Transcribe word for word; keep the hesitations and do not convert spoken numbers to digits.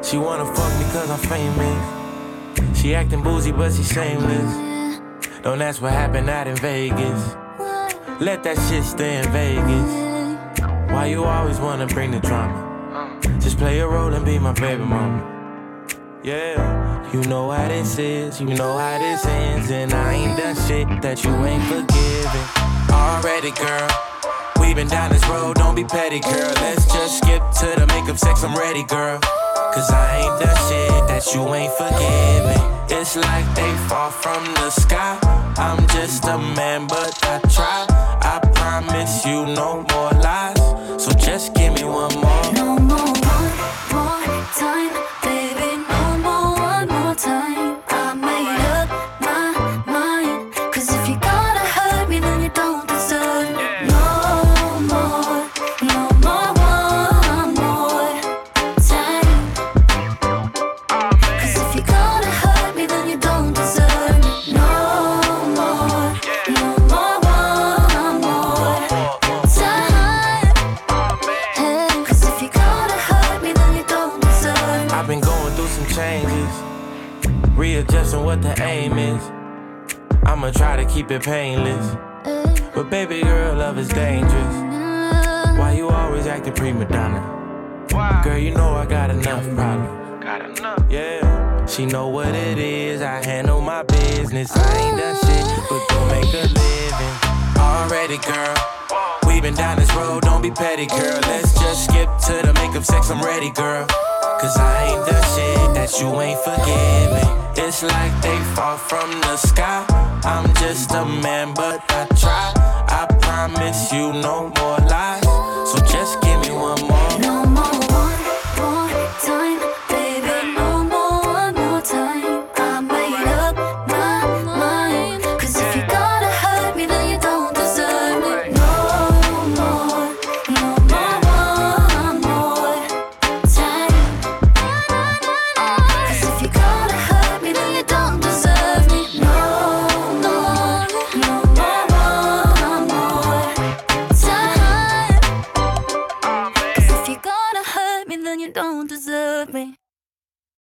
She wanna fuck me cause I'm famous. She acting boozy but she shameless. Don't ask what happened out in Vegas. Let that shit stay in Vegas. Why you always wanna bring the drama? Just play a role and be my baby mama. Yeah, you know how this is, you know how this ends. And I ain't done shit that you ain't forgiven. Already, girl, we been down this road, don't be petty, girl. Let's just skip to the makeup sex, I'm ready, girl. Cause I ain't done shit that you ain't forgiven. It's like they fall from the sky. I'm just a man, but I try. I promise you no more lies. So just give me one more. No more, one more time, baby. No more, one more time. I made up my mind. Cause if you gotta hurt me, then you don't deserve me. No more, no more, one more time. Cause if you gotta hurt me, then you don't deserve me. No more, no more, one more time. Hey, cause if you gotta hurt me, then you don't deserve me. I've been going through some changes, readjusting what the aim is. I'ma try to keep it painless, but baby girl, love is dangerous. Why you always acting prima donna? Girl, you know I got enough problems. Got enough. Yeah, she know what it is. I handle my business. I ain't done shit but go make a living. Already, girl, we been down this road. Don't be petty, girl. Let's just skip to the makeup sex. I'm ready, girl. Cause I ain't done shit that you ain't forgiven. It's like they fall from the sky. I'm just a man, but I try. I promise you no more lies.